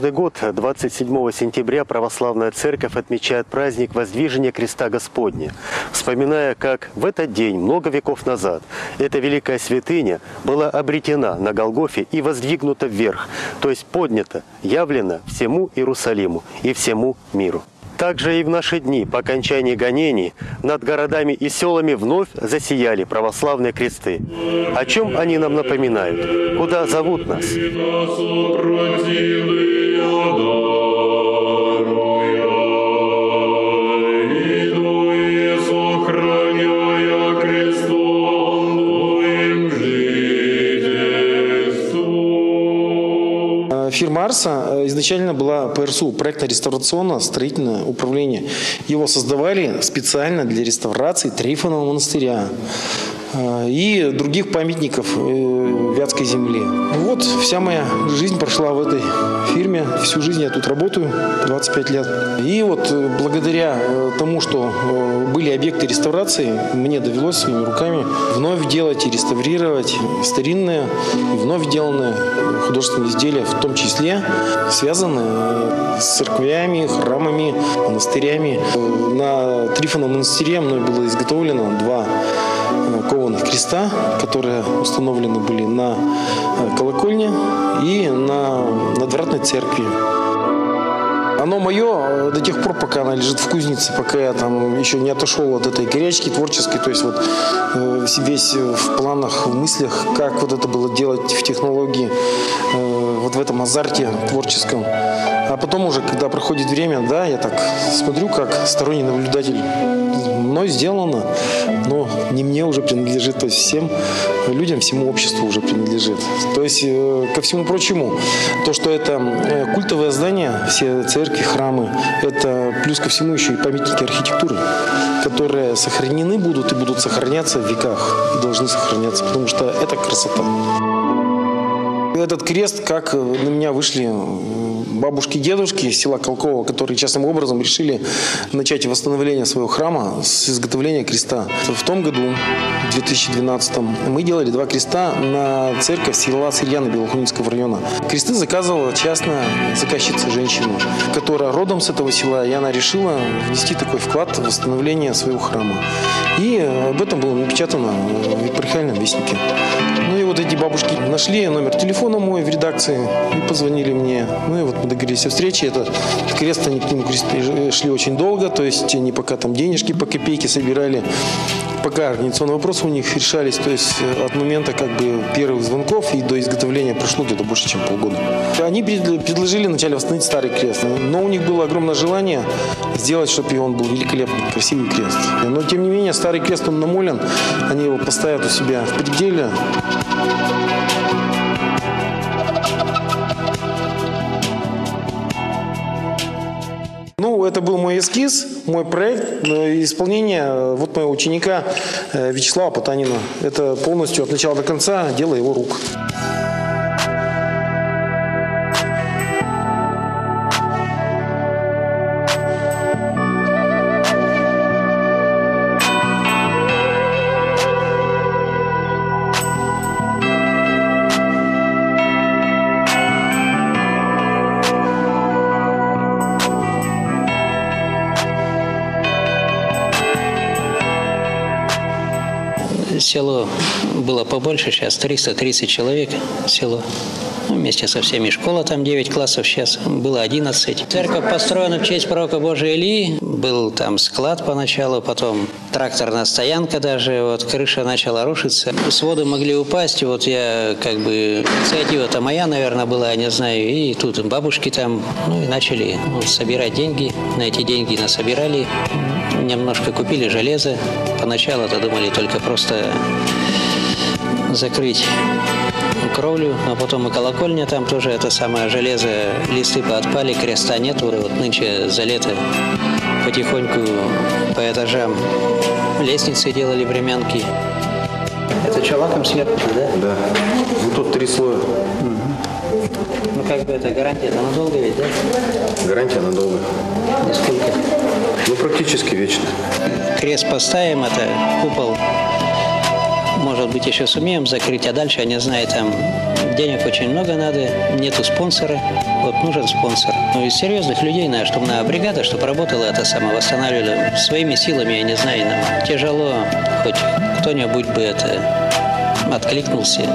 Каждый год 27 сентября Православная Церковь отмечает праздник Воздвижения Креста Господня, вспоминая, как в этот день, много веков назад, эта великая святыня была обретена на Голгофе и воздвигнута вверх, то есть поднята, явлена всему Иерусалиму и всему миру. Также и в наши дни, по окончании гонений, над городами и селами вновь засияли православные кресты. О чем они нам напоминают? Куда зовут нас? Фирма «Арса» изначально была ПРСУ, проектно-реставрационное строительное управление. Его создавали специально для реставрации Трифонова монастыря и других памятников Вятской земли. Вот вся моя жизнь прошла в этой фирме. Всю жизнь я тут работаю, 25 лет. И вот благодаря тому, что были объекты реставрации, мне довелось своими руками вновь делать и реставрировать старинные и вновь деланные художественные изделия, в том числе связанные с церквями, храмами, монастырями. На Трифоновом монастыре мной было изготовлено 2 кованых креста, которые установлены были на колокольне и на надвратной церкви. Оно мое до тех пор, пока она лежит в кузнице, пока я там еще не отошел от этой горячки творческой, то есть вот весь в планах, в мыслях, как вот это было делать в технологии, вот в этом азарте творческом. А потом уже, когда проходит время, да, я так смотрю, как сторонний наблюдатель, мной сделано, но не мне уже принадлежит, то есть всем людям, всему обществу уже принадлежит. То есть, ко всему прочему, то, что это культовое здание, все церкви, храмы, это плюс ко всему еще и памятники архитектуры, которые сохранены будут и будут сохраняться в веках, и должны сохраняться, потому что это красота. Этот крест, как на меня вышли бабушки и дедушки из села Колково, которые частным образом решили начать восстановление своего храма с изготовления креста. В том году, в 2012, мы делали 2 креста на церковь села Сырьяна Белохунинского района. Кресты заказывала частная заказчица, женщина, которая родом с этого села, и она решила внести такой вклад в восстановление своего храма. И об этом было напечатано в епархиальном вестнике. Ну и вот эти бабушки нашли номер телефона мой в редакции и позвонили мне. Ну и вот мы договорились о встрече. Этот крест, они к нему шли очень долго, то есть они пока там денежки по копейке собирали, пока организационные вопросы у них решались, то есть от момента как бы первых звонков и до изготовления прошло где-то больше, чем полгода. Они предложили вначале восстановить старый крест, но у них было огромное желание сделать, чтобы он был великолепный, красивый крест. Но тем не менее старый крест, он намолен, они его поставят у себя в пределе. Ну, это был мой эскиз, мой проект, исполнение вот моего ученика Вячеслава Потанина. Это полностью от начала до конца дело его рук. Село было побольше, сейчас 330 человек село. Вместе со всеми. Школа там 9 классов, сейчас было 11. Церковь построена в честь пророка Божия Илии. Был там склад поначалу, потом тракторная стоянка даже. Вот крыша начала рушиться. Своды могли упасть. Вот я как бы... Инициатива-то моя, наверное, была, я не знаю. И тут бабушки там, ну и начали собирать деньги. На эти деньги насобирали. Немножко купили железо. Поначалу-то думали только просто закрыть кровлю, а потом и колокольня, там тоже это самое железо, листы поотпали, креста нету, вот нынче за лето потихоньку по этажам лестницы делали, времянки. Это что, лаком сверху, да? Да. Ну тут 3 слоя. Ну как бы это гарантия, она надолго ведь, да? Гарантия надолго. И сколько? Ну практически вечно. Крест поставим, это купол. Может быть, еще сумеем закрыть, а дальше, я не знаю, там денег очень много надо, нету спонсора, вот нужен спонсор. Ну, из серьезных людей надо, чтобы на бригада, чтобы работала это самое, восстанавливала своими силами, я не знаю, нам тяжело, хоть кто-нибудь бы это откликнулся.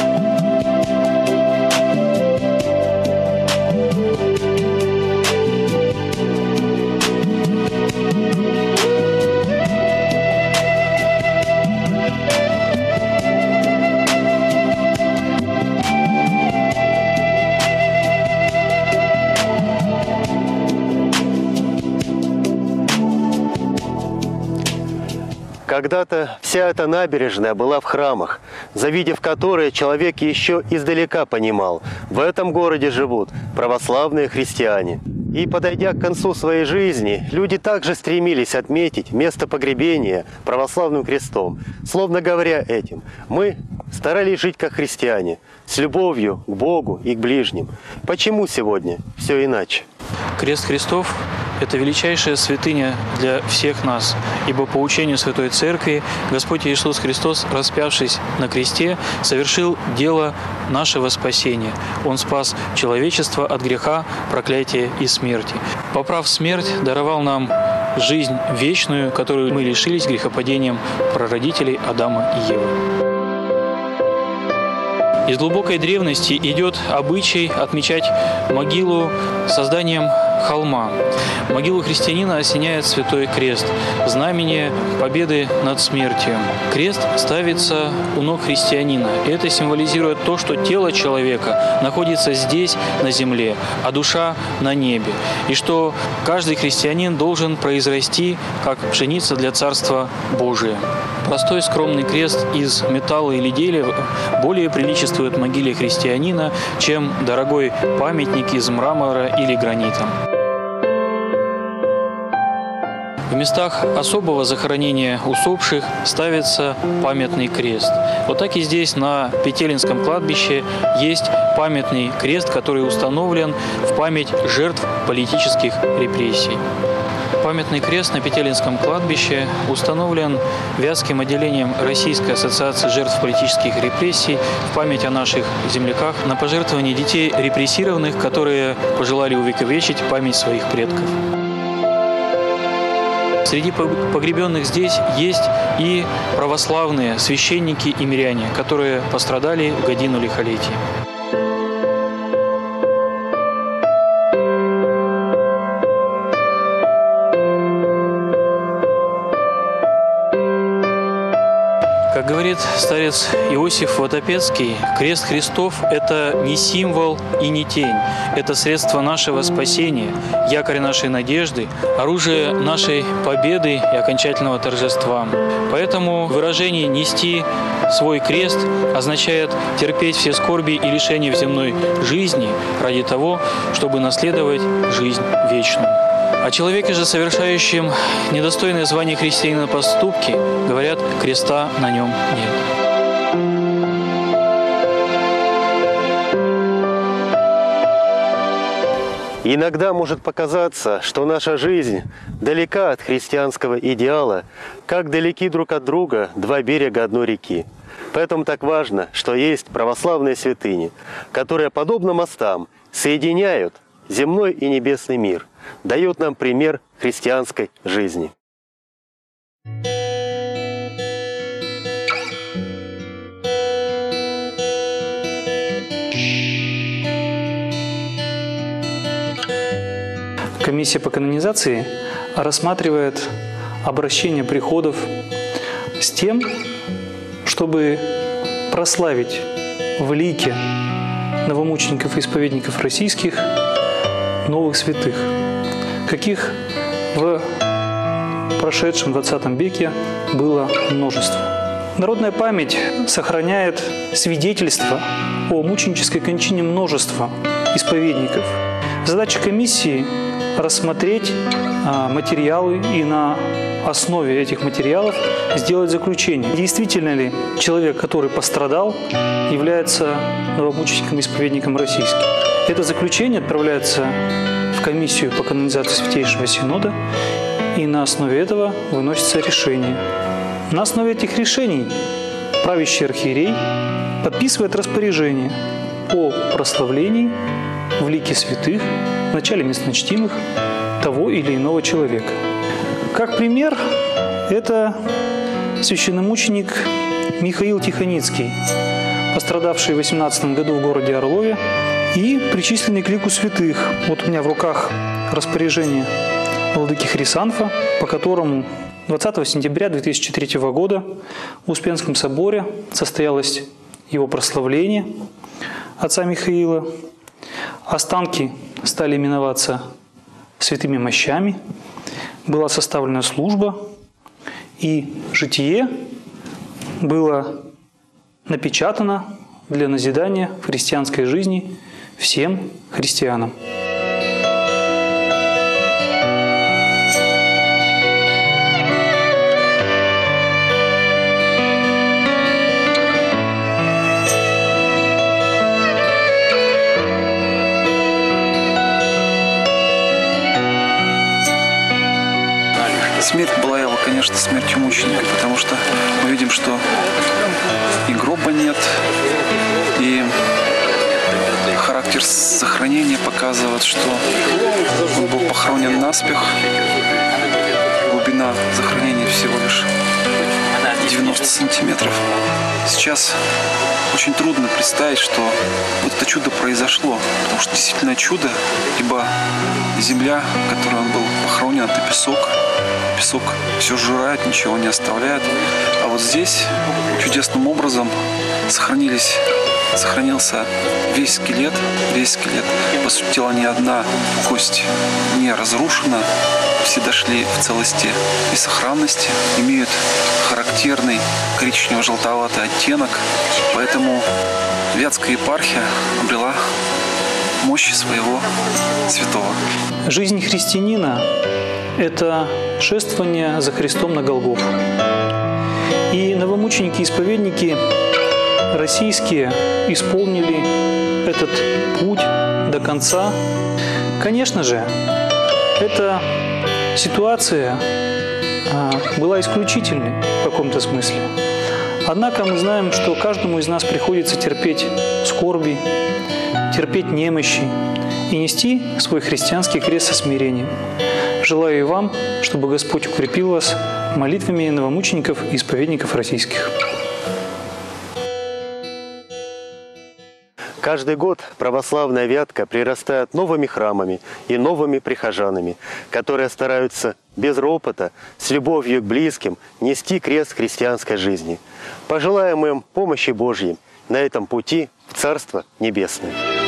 Когда-то вся эта набережная была в храмах, завидев которые человек еще издалека понимал, в этом городе живут православные христиане. И, подойдя к концу своей жизни, люди также стремились отметить место погребения православным крестом. Словно говоря этим, мы старались жить как христиане, с любовью к Богу и к ближним. Почему сегодня все иначе? Крест Христов – это величайшая святыня для всех нас, ибо по учению Святой Церкви Господь Иисус Христос, распявшись на кресте, совершил дело нашего спасения. Он спас человечество от греха, проклятия и смерти. Поправ смерть, даровал нам жизнь вечную, которую мы лишились грехопадением прародителей Адама и Евы. Из глубокой древности идет обычай отмечать могилу созданием холма. Могилу христианина осеняет святой крест, знамение победы над смертью. Крест ставится у ног христианина, и это символизирует то, что тело человека находится здесь, на земле, а душа на небе, и что каждый христианин должен произрасти, как пшеница для Царства Божия. Простой скромный крест из металла или дерева более приличествует могиле христианина, чем дорогой памятник из мрамора или гранита. В местах особого захоронения усопших ставится памятный крест. Вот так и здесь, на Петелинском кладбище, есть памятный крест, который установлен в память жертв политических репрессий. Памятный крест на Петелинском кладбище установлен Вятским отделением Российской ассоциации жертв политических репрессий в память о наших земляках на пожертвование детей репрессированных, которые пожелали увековечить память своих предков. Среди погребенных здесь есть и православные священники и миряне, которые пострадали в годину лихолетия. Как говорит старец Иосиф Ватопецкий, крест Христов – это не символ и не тень. Это средство нашего спасения, якорь нашей надежды, оружие нашей победы и окончательного торжества. Поэтому выражение «нести свой крест» означает терпеть все скорби и лишения в земной жизни ради того, чтобы наследовать жизнь вечную. О человеке же, совершающем недостойное звание христианина поступки, говорят, креста на нем нет. Иногда может показаться, что наша жизнь далека от христианского идеала, как далеки друг от друга два берега одной реки. Поэтому так важно, что есть православные святыни, которые, подобно мостам, соединяют земной и небесный мир, дают нам пример христианской жизни. Комиссия по канонизации рассматривает обращение приходов с тем, чтобы прославить в лике новомучеников и исповедников российских новых святых, каких в прошедшем 20 веке было множество. Народная память сохраняет свидетельства о мученической кончине множества исповедников. Задача комиссии – рассмотреть материалы и на основе этих материалов сделать заключение. Действительно ли человек, который пострадал, является новомучеником и исповедником российским? Это заключение отправляется в комиссию по канонизации Святейшего Синода, и на основе этого выносится решение. На основе этих решений правящий архиерей подписывает распоряжение о прославлении в лике святых, в начале местночтимых того или иного человека. Как пример, это священномученик Михаил Тихоницкий, пострадавший в 18 году в городе Орлове и причисленный к лику святых. Вот у меня в руках распоряжение владыки Хрисанфа, по которому 20 сентября 2003 года в Успенском соборе состоялось его прославление отца Михаила. Останки стали именоваться святыми мощами, была составлена служба, и житие было напечатано для назидания в христианской жизни всем христианам. Смерть была его, конечно, смертью мученика, потому что мы видим, что и гроба нет, и характер захоронения показывает, что он был похоронен наспех. Глубина захоронения всего лишь 90 сантиметров. Сейчас очень трудно представить, что вот это чудо произошло, потому что действительно чудо, ибо земля, в которой он был похоронен, это песок. Песок все сжирает, ничего не оставляет. А вот здесь чудесным образом сохранился весь скелет. По сути дела, ни одна кость не разрушена. Все дошли в целости и сохранности, имеют характерный коричнево-желтоватый оттенок. Поэтому Вятская епархия обрела мощи своего святого. Жизнь христианина – это шествование за Христом на Голгофу. И новомученики-исповедники российские исполнили этот путь до конца. Конечно же, эта ситуация была исключительной в каком-то смысле. Однако мы знаем, что каждому из нас приходится терпеть скорби, терпеть немощи и нести свой христианский крест со смирением. Желаю и вам, чтобы Господь укрепил вас молитвами новомучеников и исповедников российских. Каждый год православная Вятка прирастает новыми храмами и новыми прихожанами, которые стараются без ропота, с любовью к близким, нести крест христианской жизни. Пожелаем им помощи Божьей на этом пути в Царство Небесное.